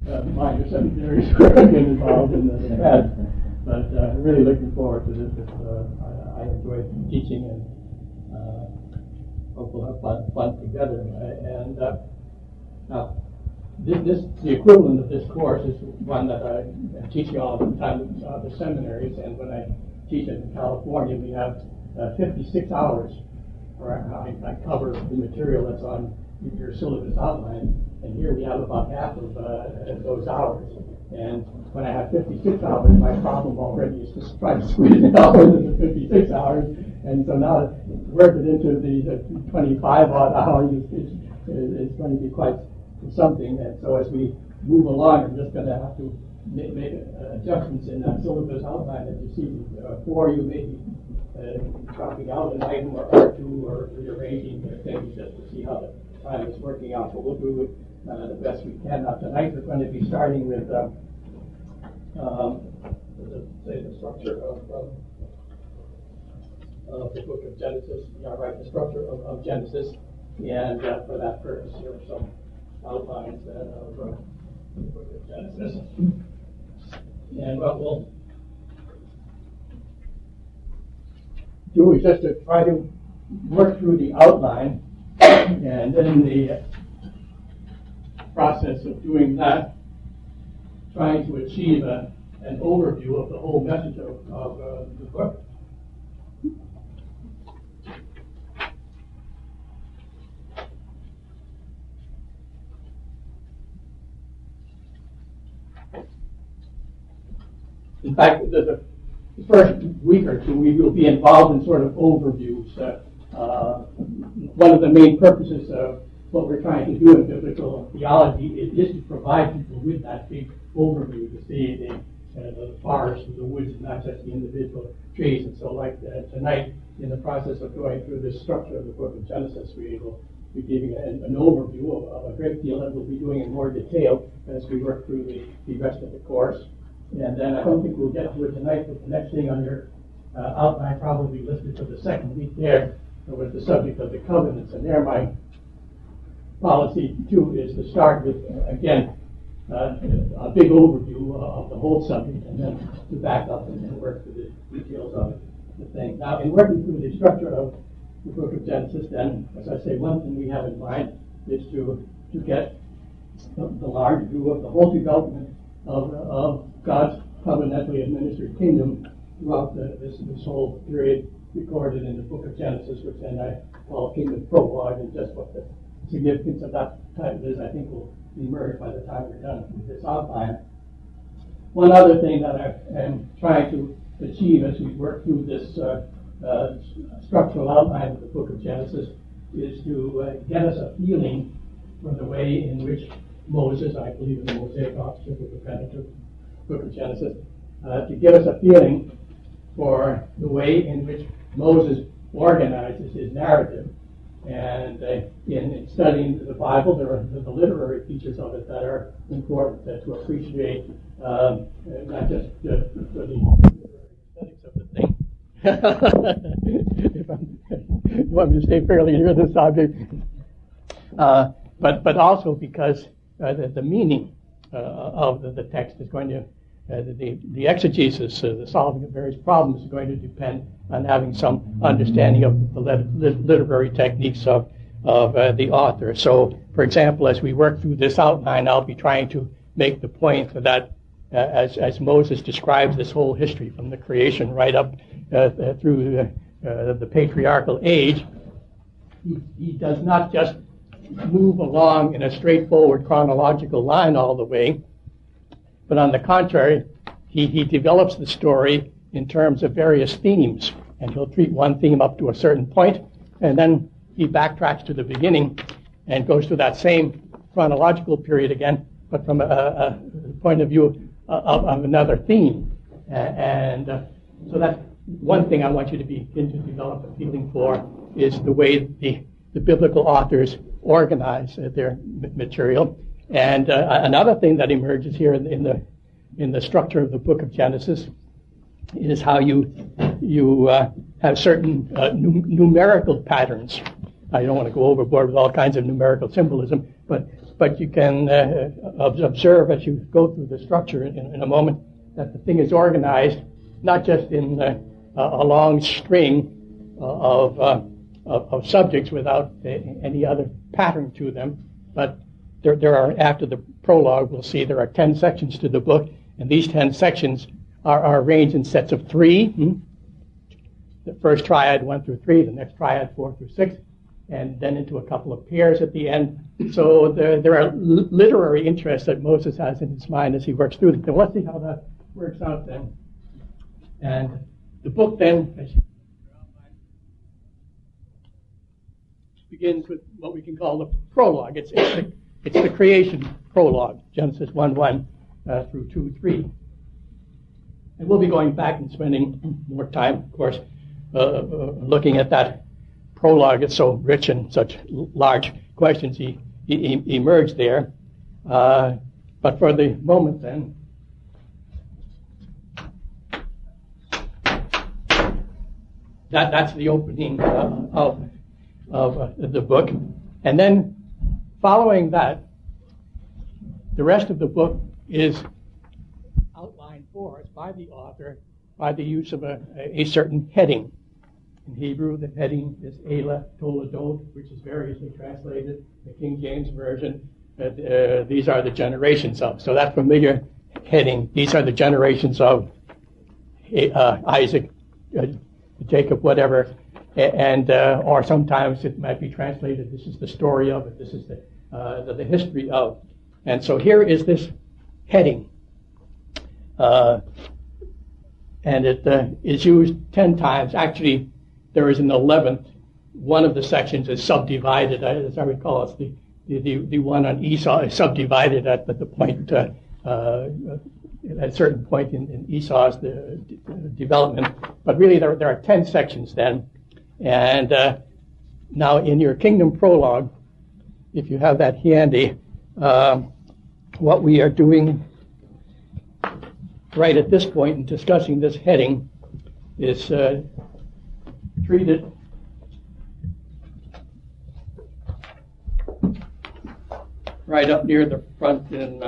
minor seminaries where I've been involved in the past. But really looking forward to this. I enjoy teaching and hope we'll have fun together. Now, the equivalent of this course is one that I'm teaching all the time at the seminaries, and when I teach in California, we have 56 hours where I cover the material that's on your syllabus outline, and here we have about half of those hours. And when I have 56 hours, my problem already is to try to squeeze it out into the 56 hours, and so now to work it into the 25 odd hours is going to be quite something. And so as we move along, I'm just going to have to make adjustments in that syllabus outline that you see for you, maybe dropping out an item or two, or rearranging things just to see how the time is working out. So we'll do it the best we can. Now tonight we're going to be starting with the structure of the book of Genesis. The structure of Genesis, and for that purpose here are some outlines of the book of Genesis. And what we'll do is just to try to work through the outline, and then in the process of doing that, trying to achieve an overview of the whole message of the book. In fact, the first week or two, we will be involved in sort of overviews. One of the main purposes of what we're trying to do in biblical theology is to provide people with that big overview, to see the forest and the woods, and not just the individual trees. And so, like tonight, in the process of going through the structure of the book of Genesis, we will be giving an overview of a great deal that we'll be doing in more detail as we work through the rest of the course. And then I don't think we'll get to it tonight, but the next thing on your outline, probably listed for the second week there, was the subject of the covenants. And there my policy, too, is to start with, again, a big overview of the whole subject, and then to back up and then work through the details of the thing. Now, in working through the structure of the book of Genesis, then, as I say, one thing we have in mind is to get the large view of the whole development of God's covenantally administered kingdom throughout this whole period recorded in the book of Genesis, which then I call Kingdom Prologue, and just what the significance of that title is, I think, will emerge by the time we're done with this outline. One other thing that I am trying to achieve as we work through this structural outline of the book of Genesis is to get us a feeling for the way in which Moses, I believe in the Mosaic authorship of the Pentateuch, book of Genesis, to give us a feeling for the way in which Moses organizes his narrative. And in studying the Bible, there are the literary features of it that are important to appreciate, not just for the aesthetics of the thing. You want me to stay fairly near the subject, but also because the meaning of the text is going to, the exegesis, the solving of various problems is going to depend on having some understanding of the literary techniques of the author. So, for example, as we work through this outline, I'll be trying to make the point that as Moses describes this whole history from the creation right up through the patriarchal age, he does not just move along in a straightforward chronological line all the way, but on the contrary, he develops the story in terms of various themes, and he'll treat one theme up to a certain point, and then he backtracks to the beginning and goes through that same chronological period again, but from a point of view of another theme. So that's one thing I want you to begin to develop a feeling for, is the way the biblical authors organize their material. And another thing that emerges here in the structure of the book of Genesis is how you have certain numerical patterns I don't want to go overboard with all kinds of numerical symbolism, but you can observe as you go through the structure in a moment that the thing is organized not just in a long string of subjects without any other pattern to them, but there are, after the prologue, we'll see there are 10 sections to the book, and these 10 sections are arranged in sets of 3. The first triad 1 through 3, the next triad 4 through 6, and then into a couple of pairs at the end. So there are literary interests that Moses has in his mind as he works through them. So let's see how that works out then. And the book then, as you begins with what we can call the prologue. It's the creation prologue, Genesis 1:1 through 2:3. And we'll be going back and spending more time, of course, looking at that prologue. It's so rich and such large questions emerge there. But for the moment then, that's the opening of the book. And then following that, the rest of the book is outlined for us by the author by the use of a certain heading. In Hebrew, the heading is Elah Toledot, which is variously translated. The King James Version, these are the generations of. So that familiar heading, these are the generations of Isaac, Jacob, whatever, and or sometimes it might be translated, this is the story of it, this is the history of. And so here is this heading. And it is used 10 times. Actually, there is an 11th. One of the sections is subdivided. As I recall, it's the one on Esau is subdivided at the point, at a certain point in Esau's development. But really, there are 10 sections then. And now in your Kingdom Prologue, if you have that handy, what we are doing right at this point in discussing this heading is treat it right up near the front in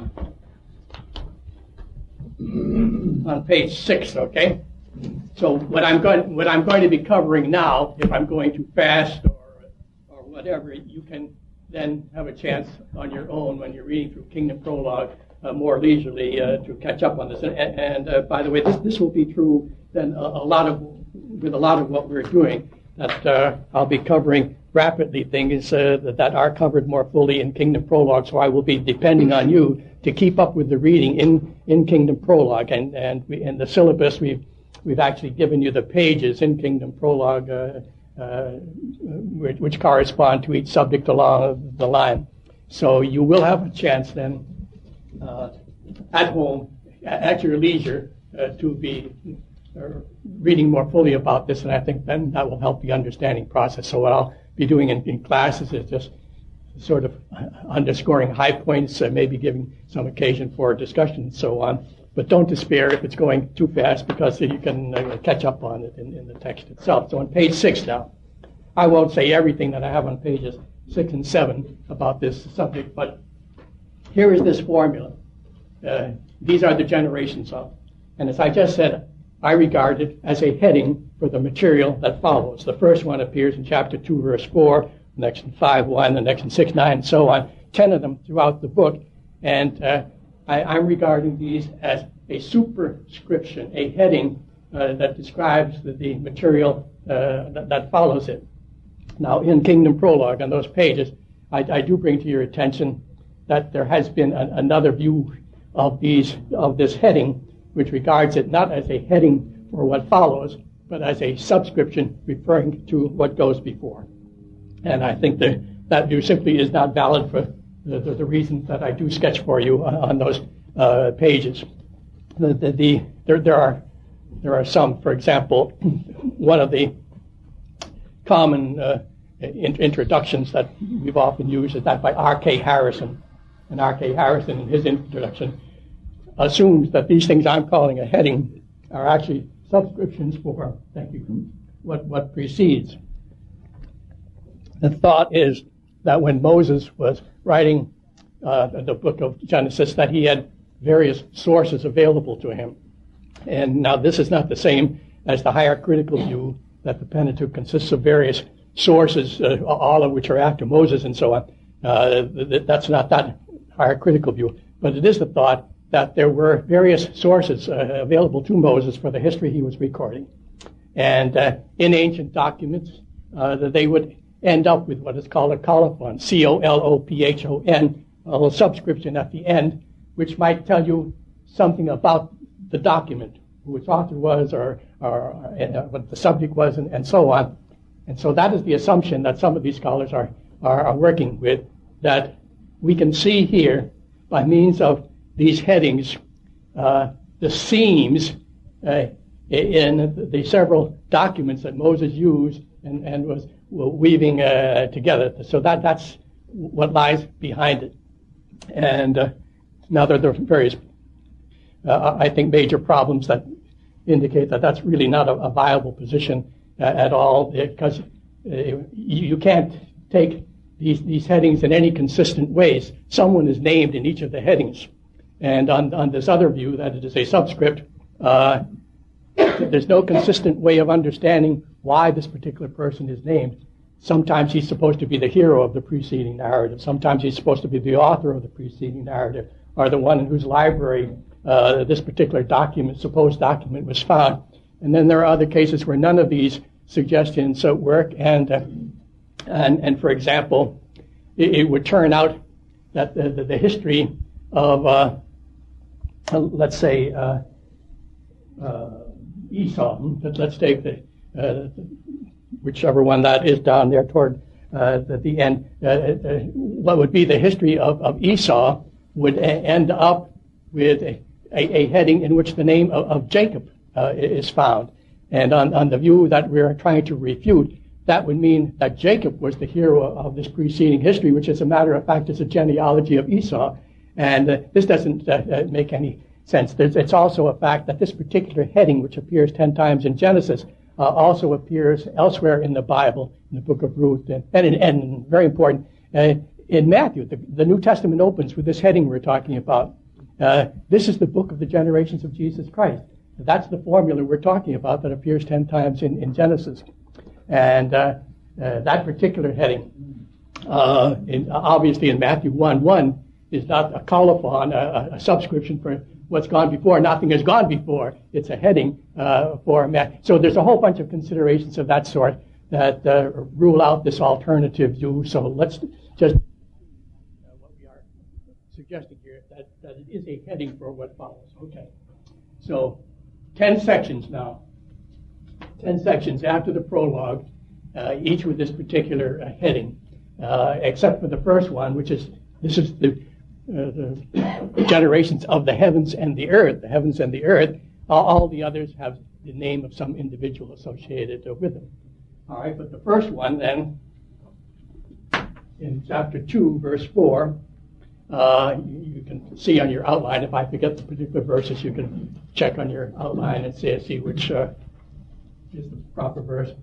on page 6, okay? So what I'm going to be covering now, if I'm going too fast or whatever, you can then have a chance on your own when you're reading through Kingdom Prologue more leisurely to catch up on this. And by the way, this will be true then with a lot of what we're doing, that I'll be covering rapidly things that are covered more fully in Kingdom Prologue. So I will be depending on you to keep up with the reading in Kingdom Prologue. And in the syllabus, we've actually given you the pages in Kingdom Prologue which correspond to each subject along the line. So you will have a chance then at home, at your leisure, to be reading more fully about this, and I think then that will help the understanding process. So what I'll be doing in classes is just sort of underscoring high points, maybe giving some occasion for discussion and so on. But don't despair if it's going too fast, because you can catch up on it in the text itself. So on page 6 now, I won't say everything that I have on pages 6 and 7 about this subject, but here is this formula. These are the generations of. And as I just said, I regard it as a heading for the material that follows. The first one appears in chapter 2, verse 4, the next in 5:1, the next in 6:9, and so on. 10 of them throughout the book. And I'm regarding these as a superscription, a heading that describes the material that follows it. Now, in Kingdom Prologue, on those pages, I do bring to your attention that there has been another view of this heading, which regards it not as a heading for what follows, but as a subscription referring to what goes before. And I think that view simply is not valid for the reasons that I do sketch for you on those pages. There are some, for example, one of the common introductions that we've often used is that by R.K. Harrison. And R.K. Harrison, in his introduction, assumes that these things I'm calling a heading are actually subscriptions for, thank you, what precedes. The thought is that when Moses was writing the book of Genesis, that he had various sources available to him. And now this is not the same as the hierarchical view that the Pentateuch consists of various sources, all of which are after Moses and so on. That's not that hierarchical view. But it is the thought that there were various sources available to Moses for the history he was recording. And in ancient documents, that they would end up with what is called a colophon, C-O-L-O-P-H-O-N, a little subscription at the end, which might tell you something about the document, who its author was, or what the subject was, and so on. And so that is the assumption that some of these scholars are working with, that we can see here, by means of these headings, the seams in the several documents that Moses used and was weaving together. So that's what lies behind it. And now there are various, I think, major problems that indicate that that's really not a viable position at all, because you can't take these headings in any consistent ways. Someone is named in each of the headings. And on this other view, that it is a subscript, there's no consistent way of understanding why this particular person is named. Sometimes he's supposed to be the hero of the preceding narrative. Sometimes he's supposed to be the author of the preceding narrative, or the one in whose library this particular document, supposed document, was found. And then there are other cases where none of these suggestions work. And for example, it would turn out that the history of, let's say, Esau. Let's take whichever one that is down there toward the end. What would be the history of Esau would end up with a heading in which the name of Jacob is found. And on the view that we're trying to refute, that would mean that Jacob was the hero of this preceding history, which, as a matter of fact, is a genealogy of Esau. And this doesn't make any sense. It's also a fact that this particular heading, which appears 10 times in Genesis, also appears elsewhere in the Bible, in the book of Ruth, and very important, in Matthew. The New Testament opens with this heading we're talking about. This is the book of the generations of Jesus Christ. That's the formula we're talking about that appears 10 times in Genesis. And that particular heading, obviously in Matthew 1:1, is not a colophon, a subscription for what's gone before. Nothing has gone before. It's a heading for Matthew. So there's a whole bunch of considerations of that sort that rule out this alternative view. So let's just what we are suggesting here, that it is a heading for what follows. Okay. So 10 sections now. 10 sections after the prologue, each with this particular heading, except for the first one, which is, this is the generations of the heavens and the earth. The heavens and the earth. All the others have the name of some individual associated with them. All right, but the first one then, in chapter 2, verse 4, you can see on your outline. If I forget the particular verses, you can check on your outline and see which is the proper verse.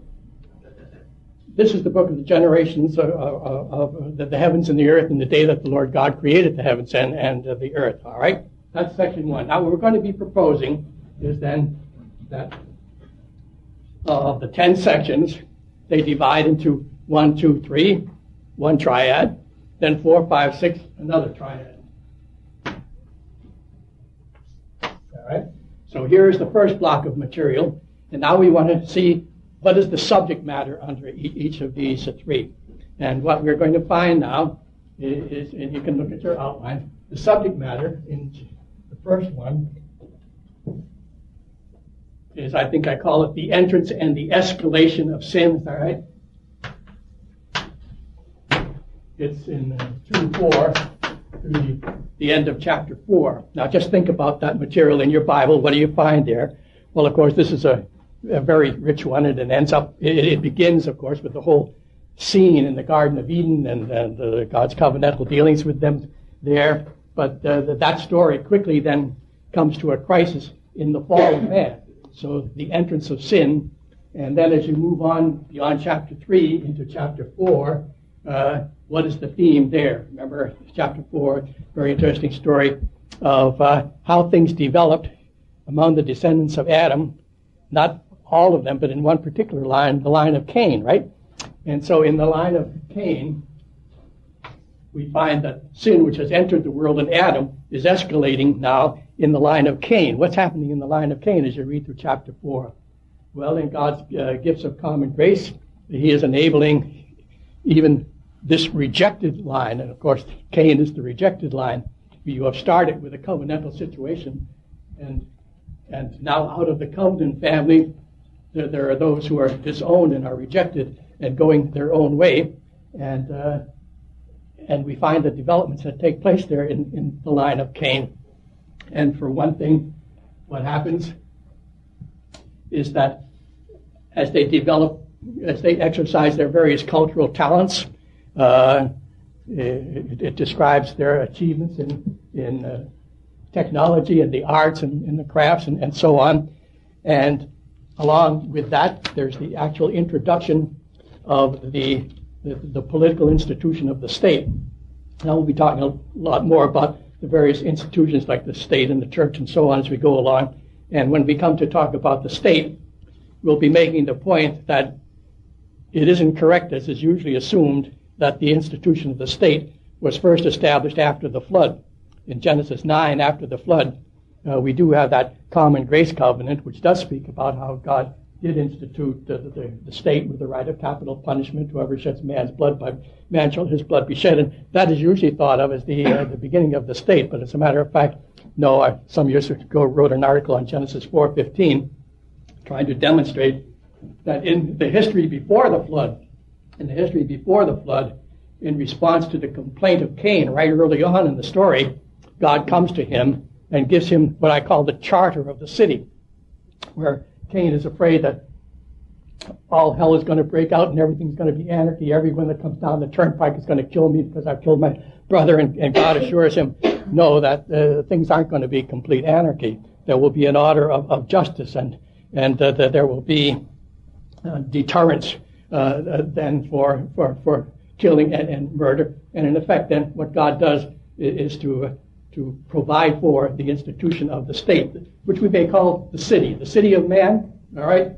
This is the book of the generations of the heavens and the earth, in the day that the Lord God created the heavens and the earth. All right? That's section 1. Now, what we're going to be proposing is then that of the 10 sections, they divide into 1, 2, 3, one triad, then 4, 5, 6, another triad. All right? So here is the first block of material, and now we want to see what is the subject matter under each of these 3. And what we're going to find now is, and you can look at your outline, the subject matter in the first one is, I think I call it, the entrance and the escalation of sin. All right? It's in 2:4 through the end of chapter 4. Now just think about that material in your Bible. What do you find there? Well, of course, this is a very rich one, and it ends up, it begins, of course, with the whole scene in the Garden of Eden and God's covenantal dealings with them there. But that story quickly then comes to a crisis in the fall of man. So the entrance of sin And then as you move on beyond chapter 3 into chapter 4, what is the theme there? Remember, chapter 4, very interesting story of how things developed among the descendants of Adam, not all of them, but in one particular line, the line of Cain, right? And so in the line of Cain, we find that sin, which has entered the world in Adam, is escalating now in the line of Cain. What's happening in the line of Cain as you read through chapter 4? Well, in God's gifts of common grace, he is enabling even this rejected line. And of course, Cain is the rejected line. You have started with a covenantal situation, and now out of the covenant family, there are those who are disowned and are rejected and going their own way. And we find the developments that take place there in the line of Cain. And for one thing, what happens is that as they develop, as they exercise their various cultural talents, it describes their achievements in technology and the arts and in the crafts and so on. And along with that, there's the actual introduction of the political institution of the state. Now we'll be talking a lot more about the various institutions like the state and the church and so on as we go along. And when we come to talk about the state, we'll be making the point that it isn't correct, as is usually assumed, that the institution of the state was first established after the flood. In Genesis 9, after the flood, we do have that common grace covenant, which does speak about how God did institute the state with the right of capital punishment. Whoever sheds man's blood, by man shall his blood be shed. And that is usually thought of as the beginning of the state. But as a matter of fact, no, I some years ago wrote an article on Genesis 4:15 trying to demonstrate that in the history before the flood, in response to the complaint of Cain, right early on in the story, God comes to him and gives him what I call the charter of the city, where Cain is afraid that all hell is going to break out and everything's going to be anarchy. Everyone that comes down the turnpike is going to kill me because I've killed my brother. And God assures him, no, that things aren't going to be complete anarchy. There will be an order of justice, and there will be deterrence then for killing and murder. And in effect, then what God does is to provide for the institution of the state, which we may call the city of man. All right.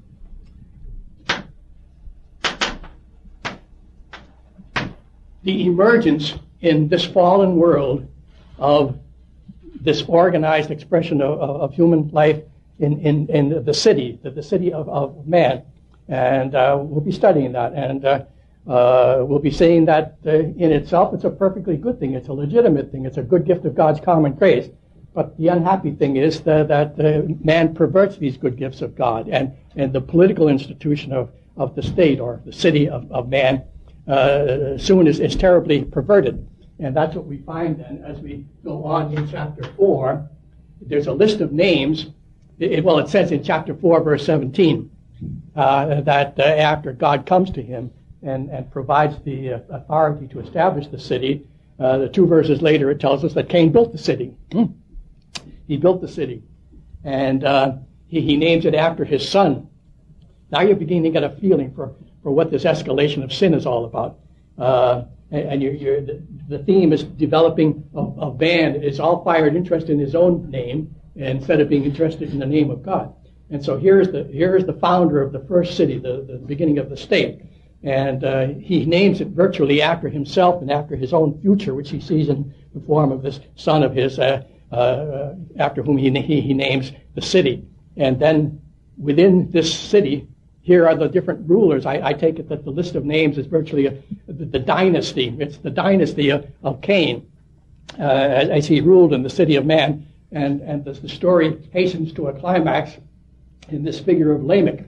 The emergence in this fallen world of this organized expression of human life in the city of man. And we'll be studying that. And we'll be saying that in itself it's a perfectly good thing. It's a legitimate thing. It's a good gift of God's common grace. But the unhappy thing is that man perverts these good gifts of God. And the political institution of the state or the city of man soon is terribly perverted. And that's what we find then as we go on in chapter 4. There's a list of names. It says in chapter 4, verse 17, that after God comes to him and provides the authority to establish the city, the 2 verses later it tells us that Cain built the city. He built the city. And he names it after his son. Now you're beginning to get a feeling for what this escalation of sin is all about. And the theme is developing of man is all fired interest in his own name instead of being interested in the name of God. And so here is the founder of the first city, the beginning of the state. And he names it virtually after himself and after his own future, which he sees in the form of this son of his, after whom he names the city. And then within this city, here are the different rulers. I take it that the list of names is virtually the dynasty. It's the dynasty of Cain as he ruled in the city of man. And the story hastens to a climax in this figure of Lamech.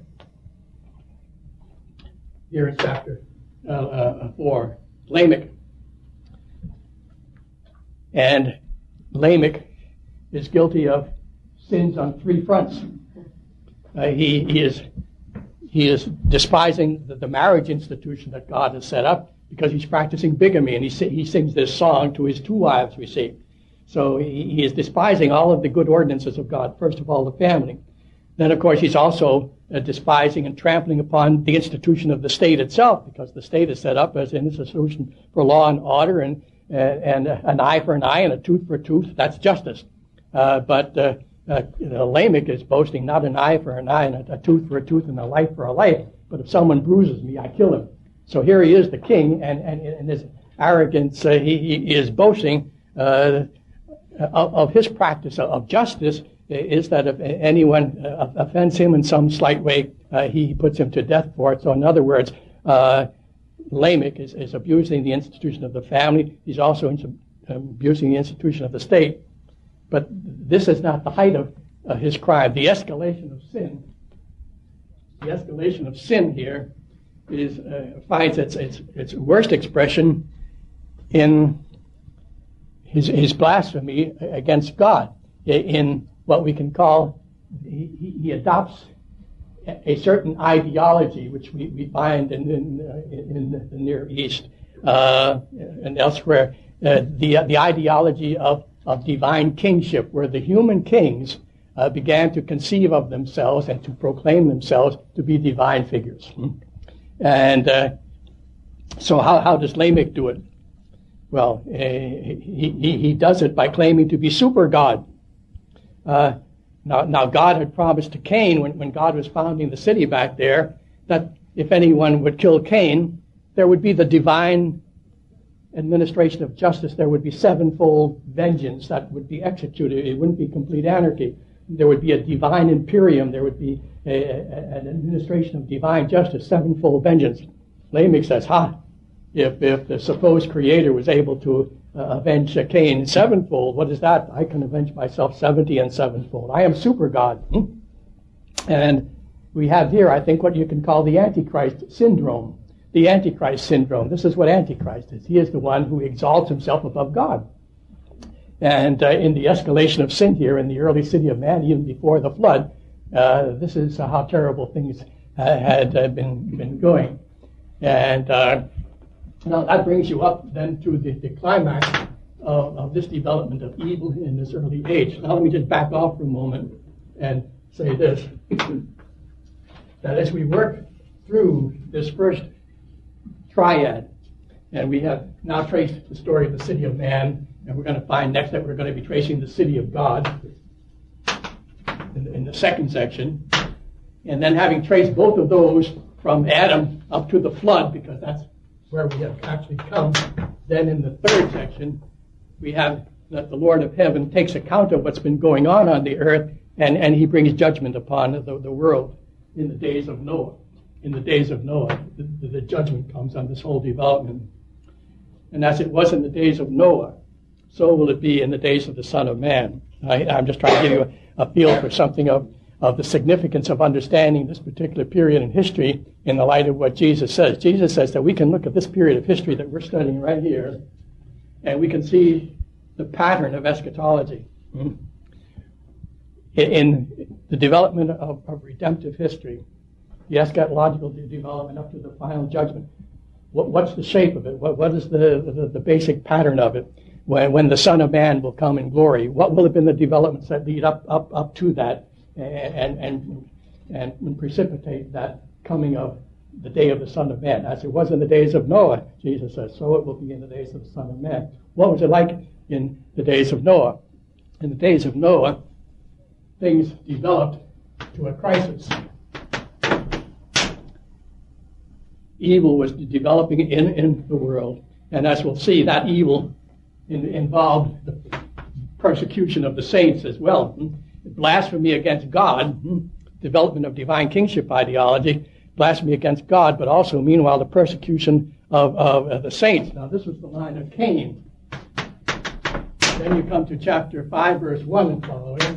Here in chapter 4, Lamech. And Lamech is guilty of sins on 3 fronts. He is despising the marriage institution that God has set up because he's practicing bigamy, and he sings this song to his 2 wives, we see. So he is despising all of the good ordinances of God, first of all the family. Then, of course, he's also despising and trampling upon the institution of the state itself, because the state is set up as an institution for law and order, and an eye for an eye and a tooth for a tooth. That's justice. But Lamech is boasting not an eye for an eye and a tooth for a tooth and a life for a life, but if someone bruises me, I kill him. So here he is, the king, and in his arrogance, he is boasting of his practice of justice, is that if anyone offends him in some slight way, he puts him to death for it. So in other words, Lamech is abusing the institution of the family. He's also abusing the institution of the state. But this is not the height of his crime. The escalation of sin here finds its worst expression in his blasphemy against God, in what we can call, he adopts a certain ideology which we find in the Near East and elsewhere, the ideology of divine kingship, where the human kings began to conceive of themselves and to proclaim themselves to be divine figures. And so how does Lamech do it? Well, he does it by claiming to be super God. Now God had promised to Cain, when God was founding the city back there, that if anyone would kill Cain, there would be the divine administration of justice. There would be sevenfold vengeance that would be executed. It wouldn't be complete anarchy. There would be a divine imperium. There would be an administration of divine justice, sevenfold vengeance. Lamech says, if the supposed creator was able to avenge Cain sevenfold, what is that? I can avenge myself 70 and sevenfold. I am super God. And we have here, I think, what you can call the Antichrist syndrome. The Antichrist syndrome. This is what Antichrist is. He is the one who exalts himself above God. And in the escalation of sin here in the early city of man, even before the flood, this is how terrible things had been going. And now that brings you up then to the climax of this development of evil in this early age. Now let me just back off for a moment and say this, that as we work through this first triad, and we have now traced the story of the city of man, and we're going to find next that we're going to be tracing the city of God in the second section, and then having traced both of those from Adam up to the flood, because that's where we have actually come, then in the third section we have that the Lord of heaven takes account of what's been going on the earth, and he brings judgment upon the world in the days of Noah. In the days of Noah, the judgment comes on this whole development. And as it was in the days of Noah, so will it be in the days of the Son of Man. I'm just trying to give you a feel for something of the significance of understanding this particular period in history in the light of what Jesus says. Jesus says that we can look at this period of history that we're studying right here, and we can see the pattern of eschatology in the development of redemptive history. The eschatological development up to the final judgment. What's the shape of it? What is the basic pattern of it? When the Son of Man will come in glory, what will have been the developments that lead up to that and precipitate that coming of the day of the Son of Man? As it was in the days of Noah, Jesus says, so it will be in the days of the Son of Man. What was it like in the days of Noah? In the days of Noah, things developed to a crisis. Evil was developing in the world, and as we'll see, that evil involved the persecution of the saints as well. Blasphemy against God, development of divine kingship ideology, blasphemy against God, but also, meanwhile, the persecution of the saints. Now, this was the line of Cain. Then you come to chapter 5, verse 1 and following.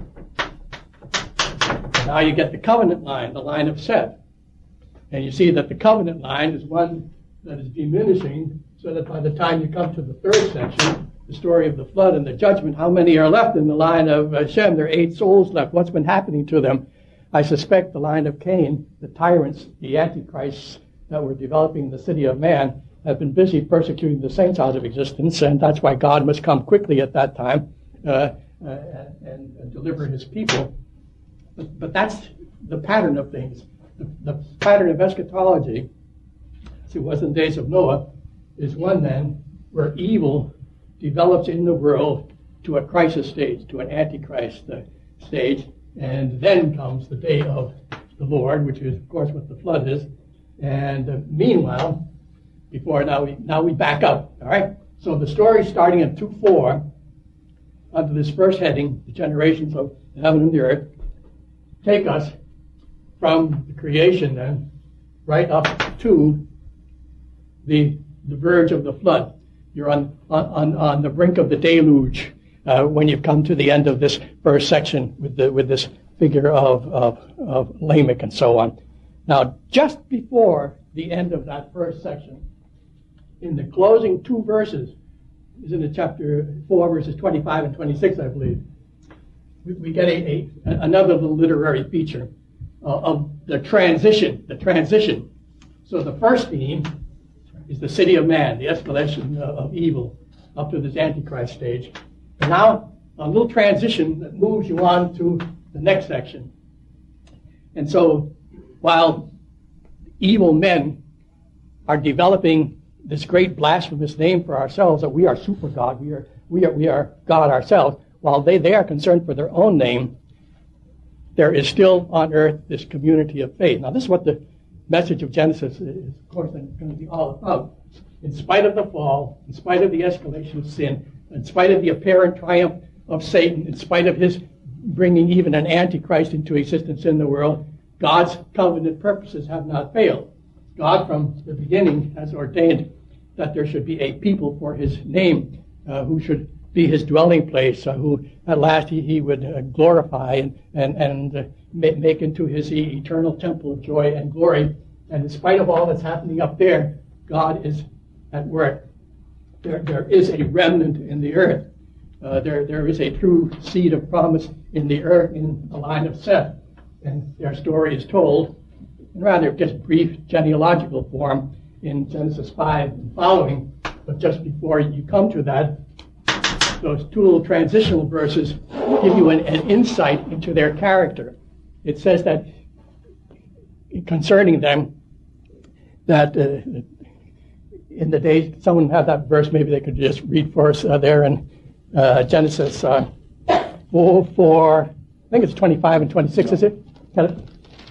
Now you get the covenant line, the line of Seth. And you see that the covenant line is one that is diminishing, so that by the time you come to the third section, the story of the flood and the judgment, how many are left in the line of Shem? There are 8 souls left. What's been happening to them? I suspect the line of Cain, the tyrants, the antichrists that were developing in the city of man, have been busy persecuting the saints out of existence, and that's why God must come quickly at that time and deliver his people. But that's the pattern of things. The pattern of eschatology, as it was in the days of Noah, is one then where evil develops in the world to a crisis stage, to an antichrist stage, and then comes the day of the Lord, which is, of course, what the flood is. And meanwhile, now we back up, all right? So the story starting in 2:4, under this first heading, the generations of heaven and the earth, take us from the creation then, right up to the verge of the flood. You're on the brink of the deluge when you come to the end of this first section with this figure of Lamech and so on. Now, just before the end of that first section, in the closing two verses, is in the chapter 4, verses 25 and 26, I believe, we get another little literary feature of the transition. So the first theme is the city of man, the escalation of evil up to this Antichrist stage. And now a little transition that moves you on to the next section. And so while evil men are developing this great blasphemous name for ourselves, that we are super God, we are God ourselves, while they are concerned for their own name, there is still on earth this community of faith. Now this is what the message of Genesis is, of course, going to be all about. In spite of the fall, in spite of the escalation of sin, in spite of the apparent triumph of Satan, in spite of his bringing even an antichrist into existence in the world, God's covenant purposes have not failed. God from the beginning has ordained that there should be a people for his name, who should be his dwelling place, who at last he would glorify and make into his eternal temple of joy and glory. And in spite of all that's happening up there, God is at work. There is a remnant in the earth. There is a true seed of promise in the earth, in the line of Seth. And their story is told in rather just brief genealogical form in Genesis 5 and following. But just before you come to that, those two little transitional verses give you an insight into their character. It says that concerning them, that in the days, someone had that verse, maybe they could just read for us there in Genesis 4, I think it's 25 and 26, is it? Got it?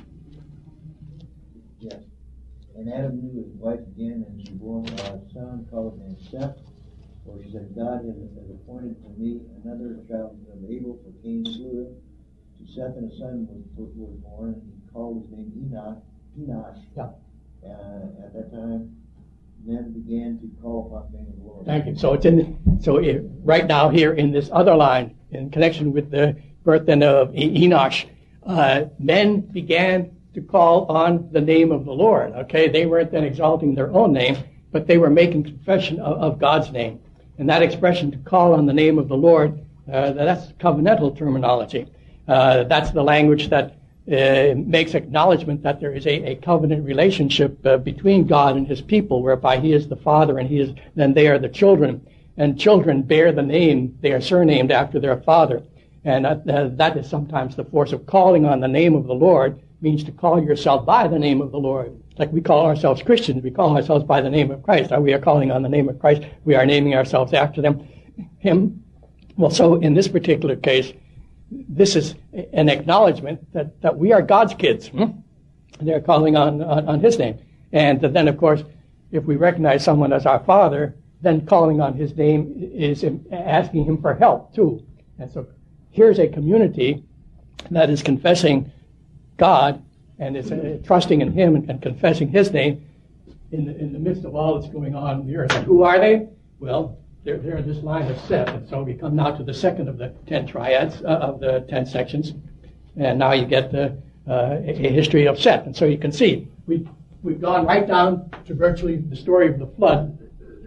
Yes. And Adam knew his wife again, and she bore a son called him Seth. For she said, God has appointed for me another child of Abel, for Cain slew him. To Seth and a son was born, and he called his name Enosh. Yeah. At that time, men began to call upon the name of the Lord. Thank you. So right now here in this other line, in connection with the birth then of Enosh, men began to call on the name of the Lord. Okay, they weren't then exalting their own name, but they were making confession of God's name. And that expression, to call on the name of the Lord, that's covenantal terminology. That's the language that makes acknowledgement that there is a covenant relationship between God and his people, whereby he is the father and then they are the children. And children bear the name, they are surnamed after their father. And that is sometimes the force of calling on the name of the Lord, means to call yourself by the name of the Lord. Like we call ourselves Christians, we call ourselves by the name of Christ. We are calling on the name of Christ. We are naming ourselves after him. Well, so in this particular case, this is an acknowledgement that we are God's kids. They're calling on his name. And then, of course, if we recognize someone as our father, then calling on his name is asking him for help, too. And so here's a community that is confessing God and is trusting in him and confessing his name in the midst of all that's going on in the earth. And who are they? Well, they're this line of Seth. And so we come now to the second of the 10 triads, of the 10 sections. And now you get a history of Seth. And so you can see, we've gone right down to virtually the story of the flood,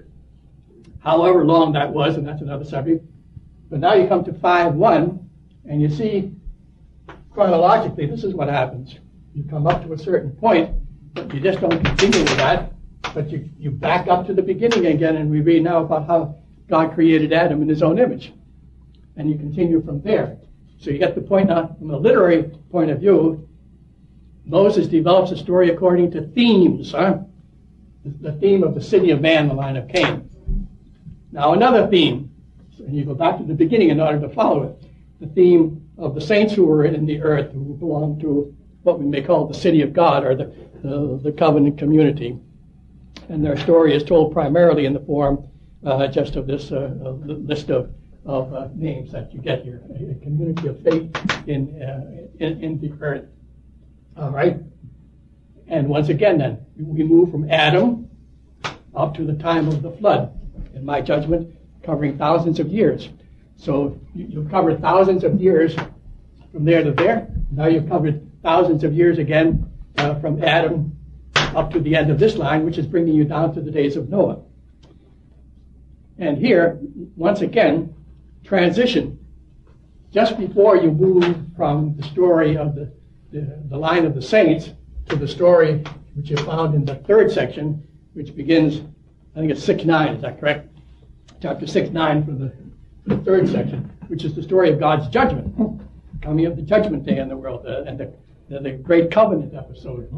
however long that was, and that's another subject. But now you come to 5:1, and you see, chronologically, this is what happens. You come up to a certain point, but you just don't continue with that, but you back up to the beginning again, and we read now about how God created Adam in his own image. And you continue from there. So you get the point now, from a literary point of view, Moses develops a story according to themes, the theme of the city of man, the line of Cain. Now another theme, and you go back to the beginning in order to follow it, the theme of the saints who were in the earth, who belong to what we may call the city of God, or the covenant community. And their story is told primarily in the form just of this list of names that you get here, a community of faith in the earth. All right? And once again then, we move from Adam up to the time of the flood, in my judgment, covering thousands of years. So you've covered thousands of years from there to there. Now you've covered thousands of years again from Adam up to the end of this line, which is bringing you down to the days of Noah. And here, once again, transition. Just before you move from the story of the line of the saints to the story which you found in the third section, which begins, I think it's 6:9, is that correct? Chapter 6:9 for the third section, which is the story of God's judgment, coming of the judgment day in the world, and the great covenant episode.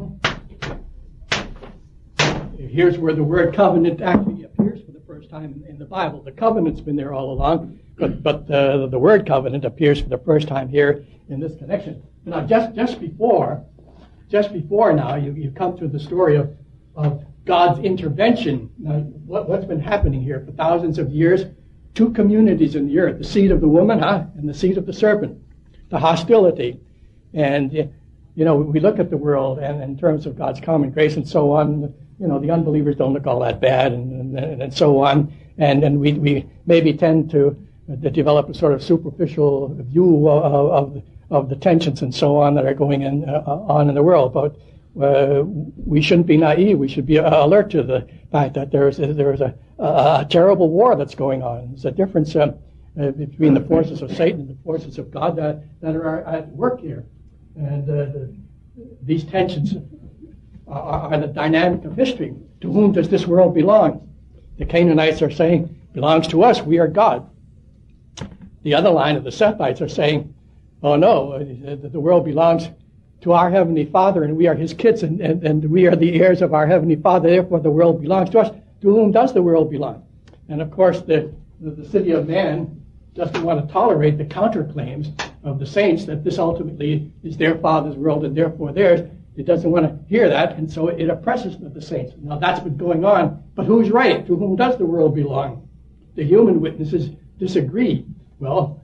Here's where the word covenant actually appears for the first time in the Bible. The covenant's been there all along, but the word covenant appears for the first time here in this connection. Now, just before now, you come to the story of God's intervention. Now, what's been happening here for thousands of years? Two communities in the earth, the seed of the woman, and the seed of the serpent, the hostility. And, we look at the world and in terms of God's common grace and so on, the unbelievers don't look all that bad and so on. And we maybe tend to develop a sort of superficial view of the tensions and so on that are going on in the world. But we shouldn't be naive. We should be alert to the fact that there is a terrible war that's going on. There's a difference between the forces of Satan and the forces of God that are at work here. And these tensions are the dynamic of history. To whom does this world belong? The Canaanites are saying, belongs to us, we are God. The other line of the Sethites are saying, oh no, the world belongs to our Heavenly Father, and we are His kids, and we are the heirs of our Heavenly Father, therefore the world belongs to us. To whom does the world belong? And of course, the city of man doesn't want to tolerate the counterclaims of the saints that this ultimately is their Father's world and therefore theirs. It doesn't want to hear that, and so it oppresses the saints. Now that's been going on, but who's right? To whom does the world belong? The human witnesses disagree. Well,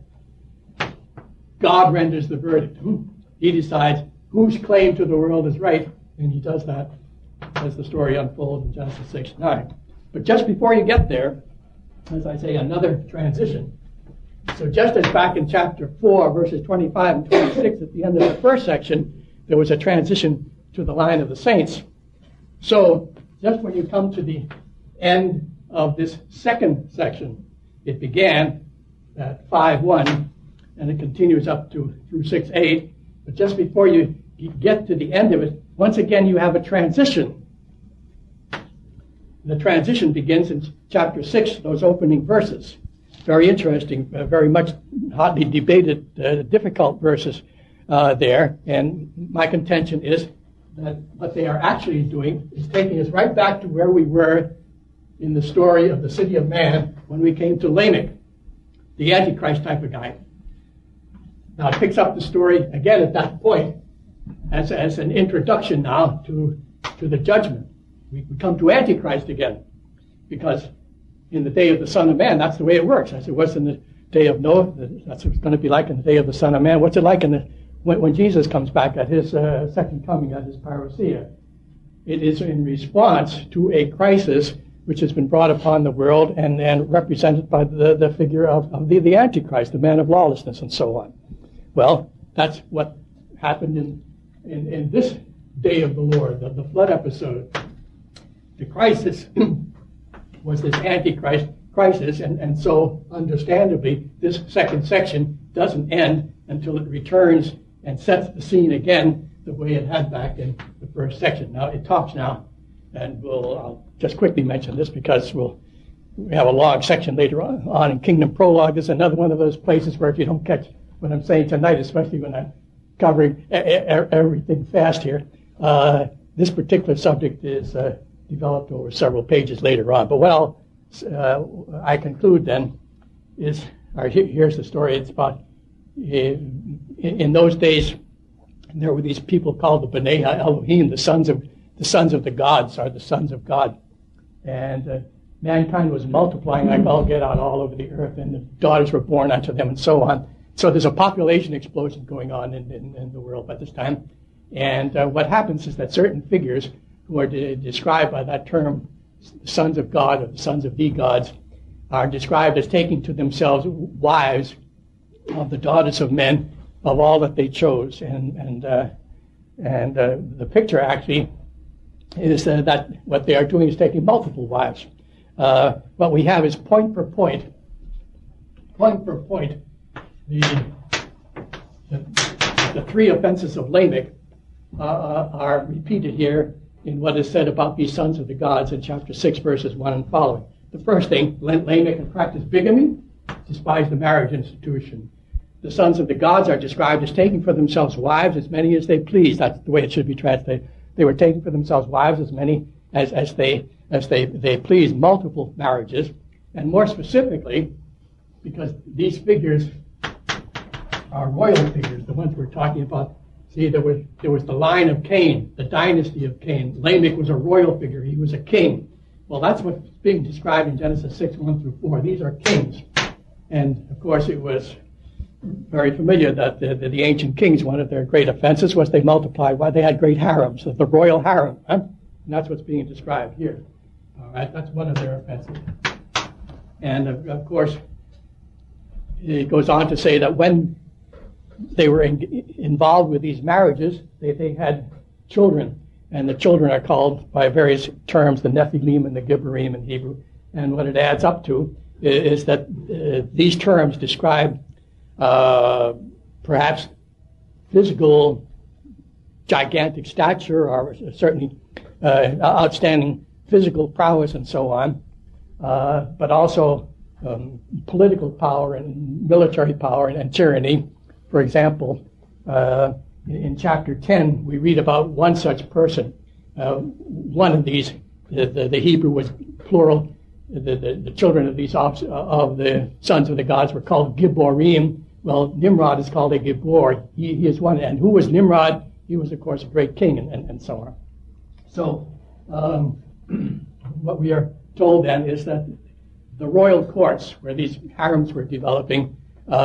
God renders the verdict. He decides whose claim to the world is right, and He does that as the story unfolds in Genesis 6:9. But just before you get there, as I say, another transition. So just as back in chapter 4, verses 25 and 26, at the end of the first section, there was a transition to the line of the saints. So just when you come to the end of this second section, it began at 5:1, and it continues up through 6:8. But just before you get to the end of it, once again you have a transition. The transition begins in chapter 6, those opening verses. Very interesting, very much hotly debated, difficult verses there. And my contention is that what they are actually doing is taking us right back to where we were in the story of the city of man when we came to Lamech, the Antichrist type of guy. Now it picks up the story again at that point as an introduction now to the judgment. We come to Antichrist again, because in the day of the Son of Man, that's the way it works. As it was in the day of Noah, that's what it's going to be like in the day of the Son of Man. What's it like when Jesus comes back at His second coming, at His parousia? It is in response to a crisis which has been brought upon the world and represented by the figure of the Antichrist, the man of lawlessness, and so on. Well, that's what happened in this day of the Lord, the flood episode. The crisis was this Antichrist crisis, and so, understandably, this second section doesn't end until it returns and sets the scene again the way it had back in the first section. Now, it talks now, and I'll just quickly mention this because we have a long section later on in Kingdom Prologue. Is another one of those places where if you don't catch what I'm saying tonight, especially when I'm covering everything fast here. This particular subject is developed over several pages later on. But what I conclude then is, here's the story. It's about, in those days, there were these people called the B'nai Elohim, the sons of the gods, or the sons of God. And mankind was multiplying like all get out all over the earth, and the daughters were born unto them, and so on. So there's a population explosion going on in the world by this time. And what happens is that certain figures who are described by that term, the sons of God or the sons of the gods, are described as taking to themselves wives of the daughters of men of all that they chose. And the picture actually is that what they are doing is taking multiple wives. What we have is point for point, the three offenses of Lamech are repeated here in what is said about these sons of the gods in chapter 6, verses 1 and following. The first thing, Lamech had practiced bigamy, despised the marriage institution. The sons of the gods are described as taking for themselves wives as many as they pleased. That's the way it should be translated. They were taking for themselves wives as many as they pleased, multiple marriages. And more specifically, because these figures are royal figures, the ones we're talking about. See, there was the line of Cain, the dynasty of Cain. Lamech was a royal figure. He was a king. Well, that's what's being described in Genesis 6, 1 through 4. These are kings. And, of course, it was very familiar that the ancient kings, one of their great offenses was they multiplied. Why? They had great harems, the royal harem. Huh? And that's what's being described here. All right, that's one of their offenses. And, of course, it goes on to say that when they were involved with these marriages, they had children. And the children are called by various terms, the Nephilim and the Gibborim in Hebrew. And what it adds up to is that these terms describe perhaps physical gigantic stature, or certainly outstanding physical prowess and so on, but also political power and military power and tyranny. For example, in chapter 10, we read about one such person. One of these, the Hebrew was plural. The children of these of the sons of the gods were called Gibborim. Well, Nimrod is called a Gibbor. He is one. And who was Nimrod? He was, of course, a great king, and so on. So what we are told then is that the royal courts, where these harems were developing,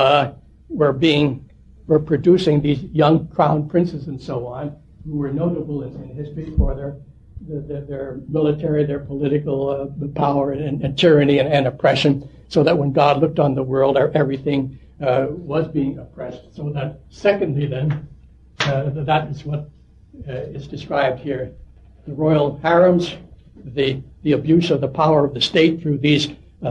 were producing these young crown princes and so on, who were notable in history for their military, their political power and tyranny and oppression, so that when God looked on the world, everything was being oppressed. So that secondly then, that is what is described here. The royal harems, the abuse of the power of the state through these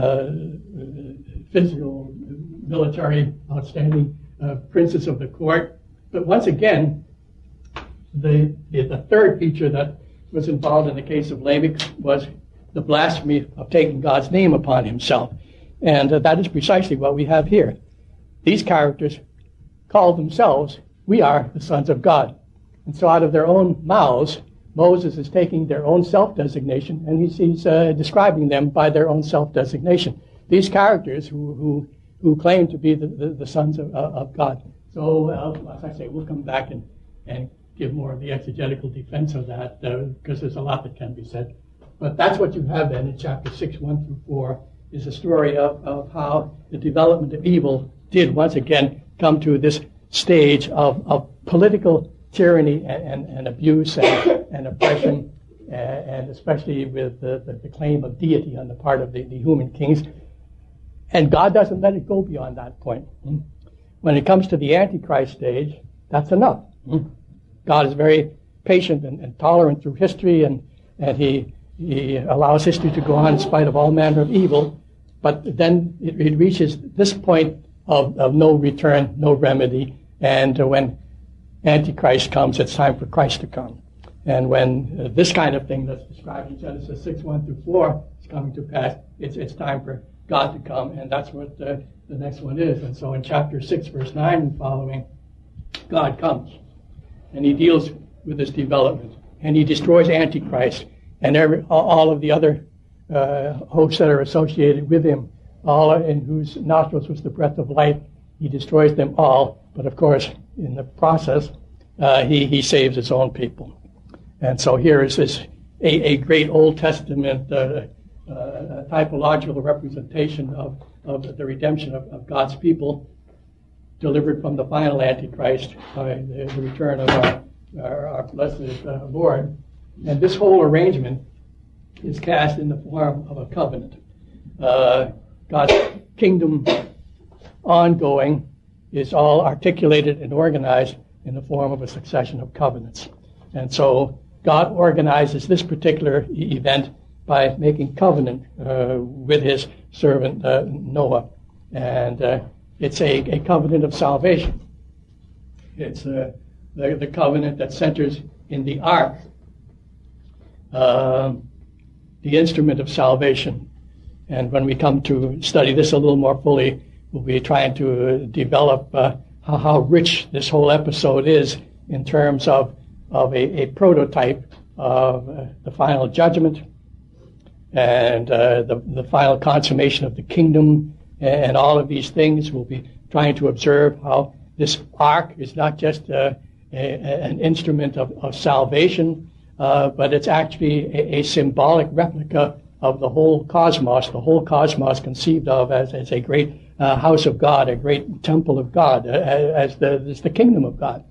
physical, military, outstanding princes of the court. But once again, the third feature that was involved in the case of Lamech was the blasphemy of taking God's name upon himself. And that is precisely what we have here. These characters call themselves, we are the sons of God. And so out of their own mouths, Moses is taking their own self-designation, and he's describing them by their own self-designation. These characters who claim to be the sons of God. So, as I say, we'll come back and give more of the exegetical defense of that, because there's a lot that can be said. But that's what you have then in chapter 6, 1 through 4, is a story of how the development of evil did once again come to this stage of political tyranny and abuse and oppression, and especially with the claim of deity on the part of the human kings. And God doesn't let it go beyond that point. When it comes to the Antichrist stage, that's enough. God is very patient and tolerant through history, and he allows history to go on in spite of all manner of evil. But then it reaches this point of no return, no remedy. And when Antichrist comes, it's time for Christ to come. And when this kind of thing that's described in Genesis 6, 1 through 4 is coming to pass, it's time for God to come, and that's what the next one is. And so in chapter 6, verse 9 and following, God comes, and he deals with this development, and he destroys Antichrist and all of the other hosts that are associated with him, all in whose nostrils was the breath of life. He destroys them all, but of course, in the process, he saves his own people. And so here is this a great Old Testament typological representation of the redemption of God's people, delivered from the final Antichrist by the return of our blessed Lord. And this whole arrangement is cast in the form of a covenant. God's kingdom ongoing is all articulated and organized in the form of a succession of covenants. And so God organizes this particular event by making covenant with his servant Noah. And it's a covenant of salvation. It's the covenant that centers in the ark, the instrument of salvation. And when we come to study this a little more fully, we'll be trying to develop how rich this whole episode is in terms of a prototype of the final judgment and the final consummation of the kingdom and all of these things. We'll be trying to observe how this ark is not just an instrument of salvation, but it's actually a symbolic replica of the whole cosmos conceived of as a great house of God, a great temple of God, as the kingdom of God.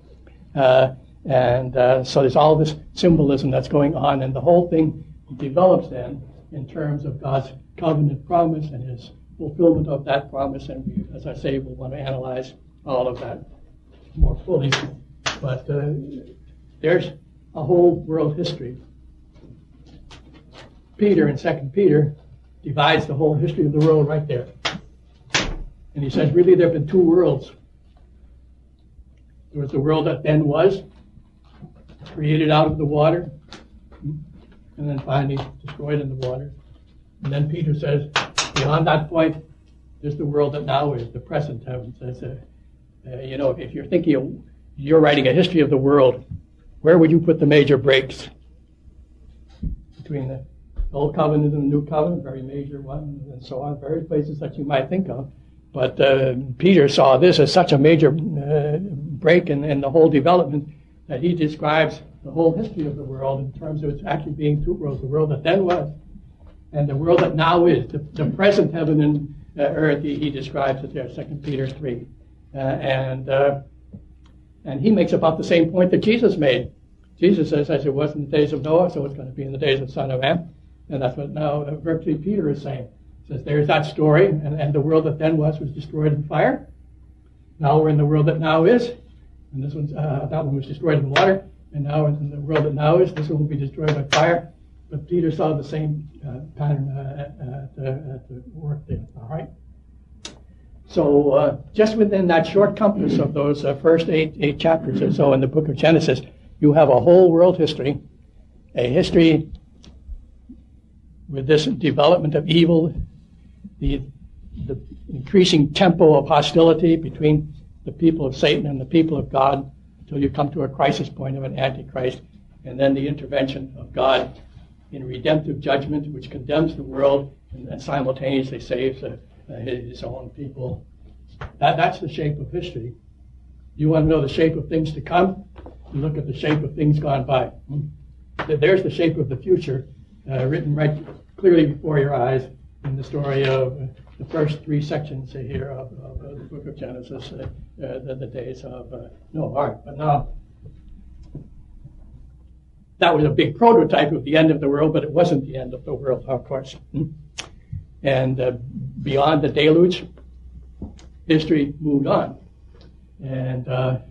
So there's all this symbolism that's going on, and the whole thing develops then in terms of God's covenant promise and his fulfillment of that promise. And we, as I say, we'll want to analyze all of that more fully. But there's a whole world history. Peter in 2 Peter divides the whole history of the world right there. And he says, really, there have been two worlds. There was the world that then was, created out of the water, and then finally destroyed in the water. And then Peter says, beyond that point, there's the world that now is, the present heaven. Says, if you're thinking you're writing a history of the world, where would you put the major breaks between the Old Covenant and the New Covenant? Very major one, and so on, various places that you might think of. But Peter saw this as such a major break in the whole development that he describes the whole history of the world in terms of its actually being two worlds, the world that then was and the world that now is, the present heaven and earth. He describes it there, 2 Peter 3. And he makes about the same point that Jesus made. Jesus says, as it was in the days of Noah, so it's going to be in the days of the Son of Man. And that's what now virtually Peter is saying. He says, there's that story, and the world that then was destroyed in fire. Now we're in the world that now is, and this one's that one was destroyed in water, and now in the world that now is, this one will be destroyed by fire. But Peter saw the same pattern at the work there. All right. So just within that short compass of those first eight chapters or so in the book of Genesis, you have a whole world history, a history with this development of evil, the increasing tempo of hostility between the people of Satan and the people of God until you come to a crisis point of an Antichrist, and then the intervention of God in redemptive judgment, which condemns the world and simultaneously saves his own people. That's the shape of history. You want to know the shape of things to come? You look at the shape of things gone by. There's the shape of the future, written right clearly before your eyes in the story of the first three sections here of the book of Genesis, the days of Noah. All right, but now, that was a big prototype of the end of the world, but it wasn't the end of the world, of course. And beyond the deluge, history moved on. And the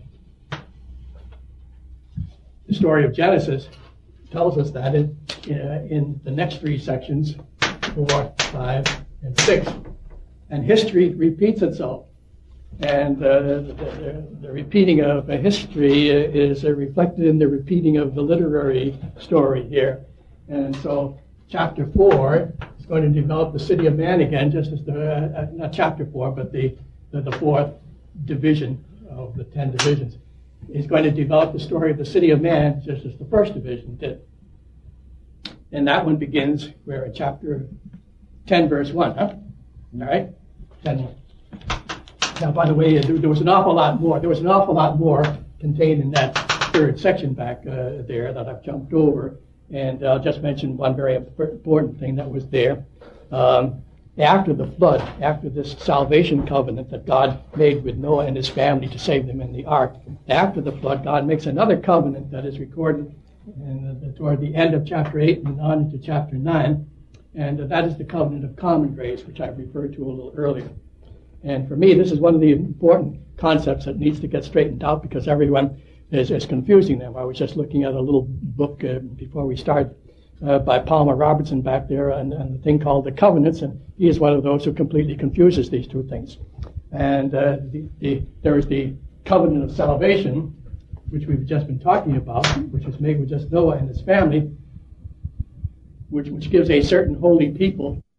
story of Genesis tells us that in the next three sections, 4, 5, and 6. And history repeats itself. And the repeating of a history is reflected in the repeating of the literary story here. And so chapter 4 It's going to develop the city of man again, just as not chapter 4, but the fourth division of the 10 divisions. He's going to develop the story of the city of man, just as the first division did. And that one begins, we're in chapter 10, verse 1, huh? All right? 10:1. Now, by the way, there was an awful lot more. There was an awful lot more contained in that third section back there that I've jumped over. And I'll just mention one very important thing that was there. After the flood, after this salvation covenant that God made with Noah and his family to save them in the ark, after the flood, God makes another covenant that is recorded toward the end of chapter 8 and on into chapter 9. And that is the covenant of common grace, which I referred to a little earlier. And for me, this is one of the important concepts that needs to get straightened out because everyone is confusing them. I was just looking at a little book before we started by Palmer Robertson back there and the thing called The Covenants, and he is one of those who completely confuses these two things. And there is the covenant of salvation, which we've just been talking about, which was made with just Noah and his family, which gives a certain holy people